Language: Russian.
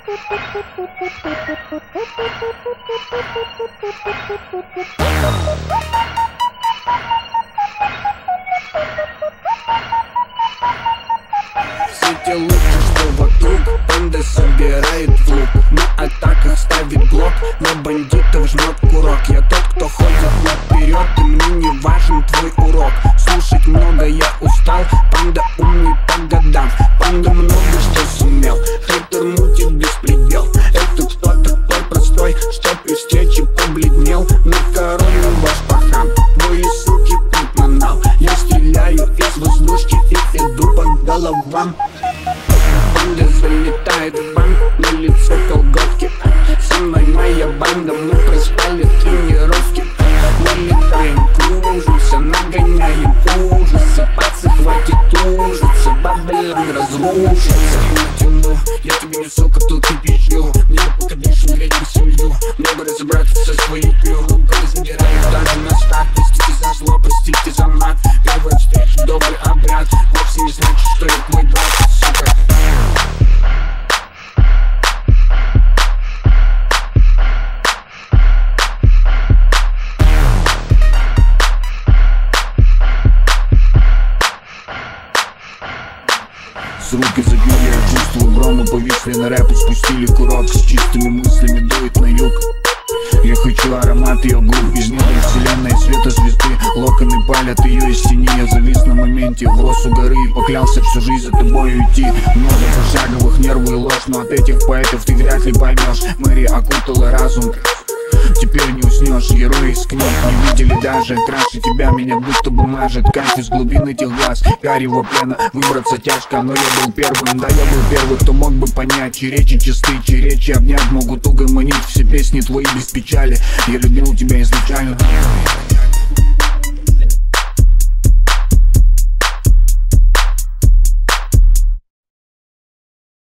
Все те лучше, что вокруг, банда собирает в лук, на атаках ставит блок, на бандитов жмет курок. Я тот, кто ходит наперед, и мне не важен твой урок. Слушать много я устал, панда умный по годам, панда много что сумел, хейтер мутит беспредел. Это кто такой простой, чтоб при встрече побледнел? На короне ваш пахан, двое суки тут манал. Я стреляю из воздушки и иду по головам. Банда залетает в банк, на лицо колготки. Со мной моя банда, мы проспали тренировки. Вылетаем, кружимся, нагоняем ужасы. Пацы, хватит ужиться, Бабилон разрушится. Я тебе не сука, тут и пищу. Мне бы пока дышим, греть бы семью. Мне бы разобраться со своей клюв. Когда забираю даже на старт. Простите за зло, простите за мат. Первая встреча, добрый обряд. Вовсе не значит, что я твой брат, сука. С руки забили, я чувствую брону, повисли на рэп, спустили курок. С чистыми мыслями дует на юг. Я хочу аромат ее губ, из недр вселенной света звезды. Локоны палят ее из тени, я завис на моменте. Врос у горы и поклялся всю жизнь за тобой уйти. Много пошаговых, нервы и ложь, но от этих поэтов ты вряд ли поймешь. Мэри окутала разум, теперь не уснешь. Герои из книг не видели даже. Краше тебя меня будто бы мажет кайф из глубин этих глаз. Карего плена, выбраться тяжко, но я был первым. Да, я был первый, кто мог бы понять, чьи речи чисты, чьи речи обнять могут угомонить. Все песни твои без печали, я любил тебя изначально.